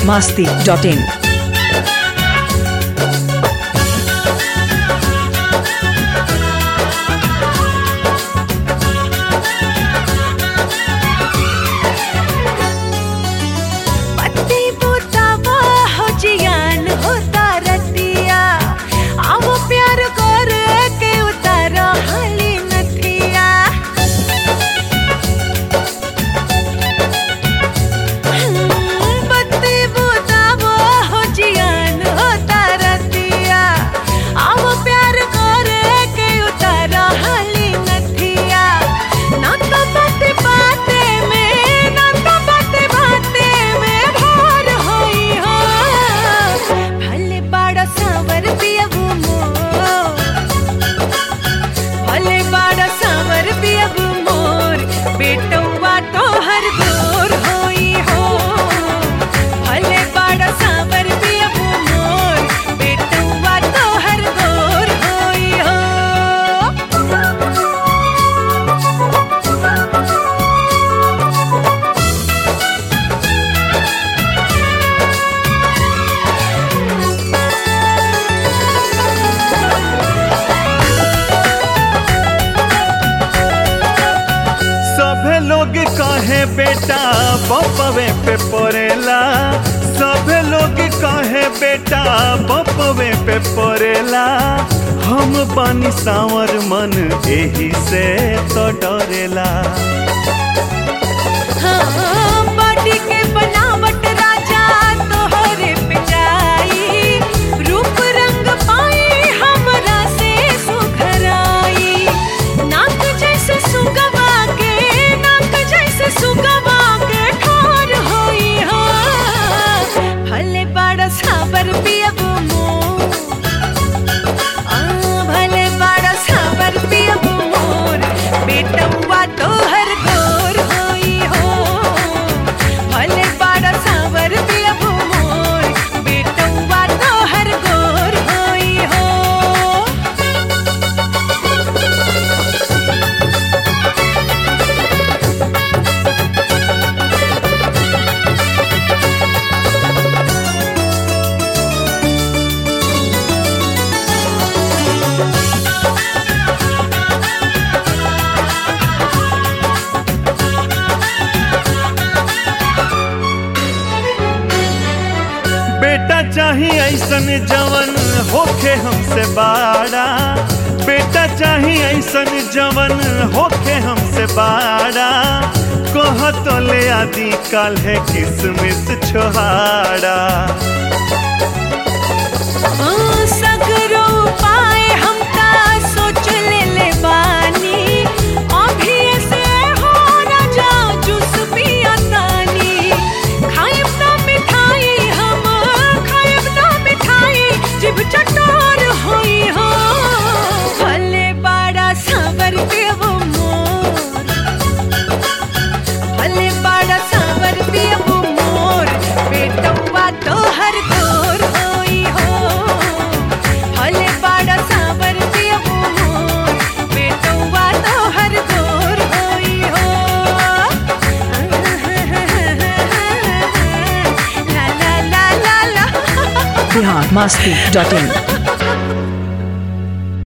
biharmasti.in. कहे बेटा बपवे पे पड़ेला, सभे लोग कहे बेटा बपवे पे पड़ेला। हम बानी सांवर मन एही से तो डरेला। हाँ, बॉडी के बनावट राजा तोहरे पे जाई, रूप रंग पाई हमरा से सुघराई। नाक जैसे सुगवा के सुगवा के ठार होई हो, भले बड़ा साबर पियब मोर, भले बड़ा साबर पियब मोर, बेटवा तोहर गोर होई हो। भले बड़ा साबर पियब मोर, बेटवा तोहर गोर होई हो। बेटा चाहिए ऐसन जवन होखे हमसे बाड़ा, बेटा चाहिए ऐसन जवन होखे हमसे बाड़ा। कह तो ले आदि काल है किसमिस छोहाड़ा। सगरो पाए हम ता सोच ले बानी, अभी से हो न जा जूस पिया तानी। खाइब ना मिठाई हम, खाइब ना मिठाई, जिभ चटोर होई हो। भले बड़ा सावर पियब मोर, भले बड़ा सावर पियब मोर, बेटवा तोहर गोर होई हो। भले बड़ा सावर पियब मोर, बेटवा तोहर गोर होई हो। biharmasti.in.